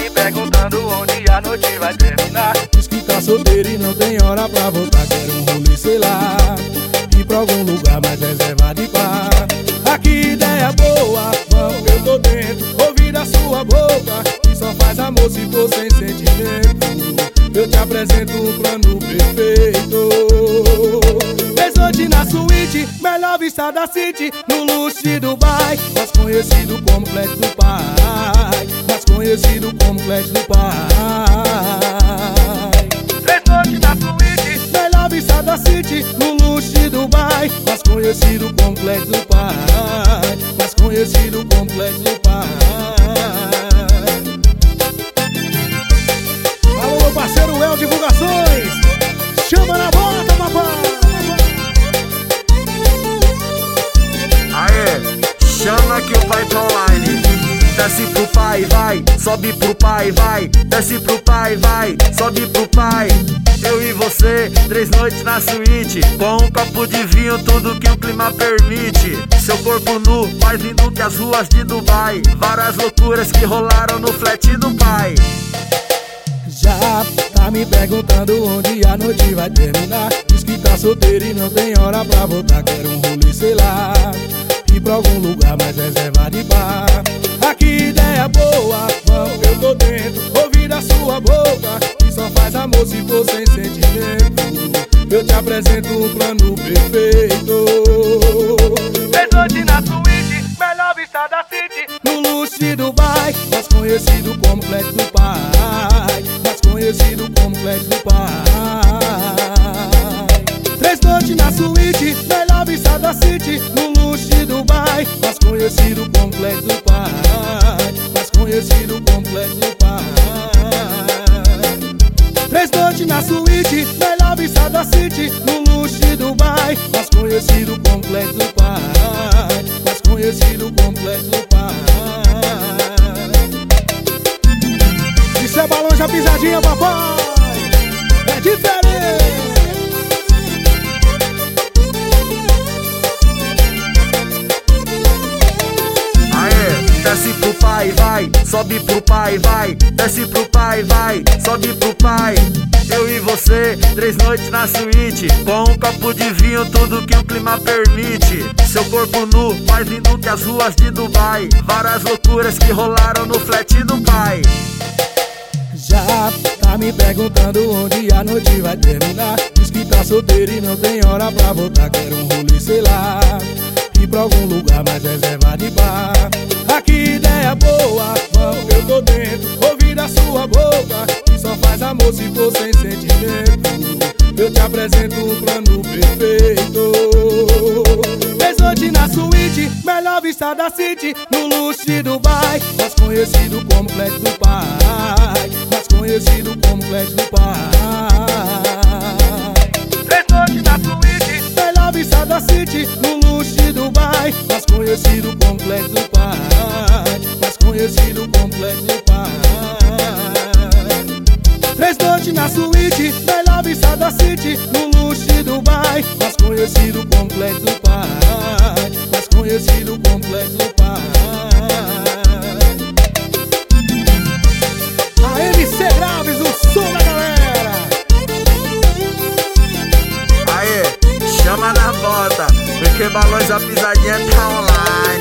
me perguntando onde a noite vai terminar. Diz que tá solteiro e não tem hora pra voltar. Quero um rolê, sei lá, ir pra algum lugar mais reservado e pá. Ah, que ideia boa, vamos, eu tô dentro. Ouvir da sua boca que só faz amor se for sem sentimento. Eu te apresento um plano perfeito. Noite na suíte, melhor vista da city, no luxo de Dubai, mais conhecido como Flat do Pai, mais conhecido como Flat do Pai. 3 noites na suíte, melhor vista da city, no luxo de Dubai, mais conhecido como Flat do Pai, mais conhecido como Flat do Pai. Alô, meu parceiro El Divulgações, chama na bota, papai. Chama que o pai tá online. Desce pro pai, vai, sobe pro pai, vai. Desce pro pai, vai, sobe pro pai. Eu e você, 3 noites na suíte, com um copo de vinho, tudo que o clima permite. Seu corpo nu, mais lindo que as ruas de Dubai. Várias loucuras que rolaram no flat do pai. Já tá me perguntando onde a noite vai terminar. Diz que tá solteiro e não tem hora pra voltar. Quero um rolê, sei lá, ir pra algum lugar mais reservado e pá. Ah, que ideia boa, vamos, eu tô dentro. Ouvir da sua boca que só faz amor se for sem sentimento. Eu te apresento um plano perfeito. 3 noites na suíte, melhor vista da city, no luxo de Dubai, mais conhecido como Flat do Pai, mais conhecido como Flat do Pai. 3 noites na suíte, melhor vista da city, no luxo de Dubai, mais conhecido como Flat do Pai, mais conhecido como Flat do Pai. 3 noites na suíte, melhor vista da city, no luxo de Dubai, mais conhecido como Flat do Pai, mais conhecido como Flat do Pai. Isso é balão já pisadinha, papai, é diferente. Desce pro pai, vai, sobe pro pai, vai. Desce pro pai, vai, sobe pro pai. Eu e você, 3 noites na suíte, com um copo de vinho, tudo que o clima permite. Seu corpo nu, mais lindo que as ruas de Dubai. Várias loucuras que rolaram no flat do pai. Já tá me perguntando onde a noite vai terminar. Diz que tá solteiro e não tem hora pra voltar. Quero um rolê, sei lá, ir pra algum lugar mais reservado e pá. Ah, que ideia boa, vamos, eu tô dentro. Ouvir da sua boca que só faz amor se for sem sentimento. Eu te apresento um plano perfeito. 3 noites na suíte, melhor vista da city, no luxo de Dubai, mais conhecido como Flat do Pai, mais conhecido como Flat do Pai. 3 noites na suíte, melhor vista da city, no luxo de Dubai, mais conhecido como Flat do Pai, mais conhecido como Flat do Pai. 3 noites na suíte, melhor vista da city, no luxo de Dubai, mais conhecido como Flat do Pai, mais conhecido como Flat do Pai. A MC Graves, o som da galera. Aê, chama na bota, porque balões a pisadinha tá online.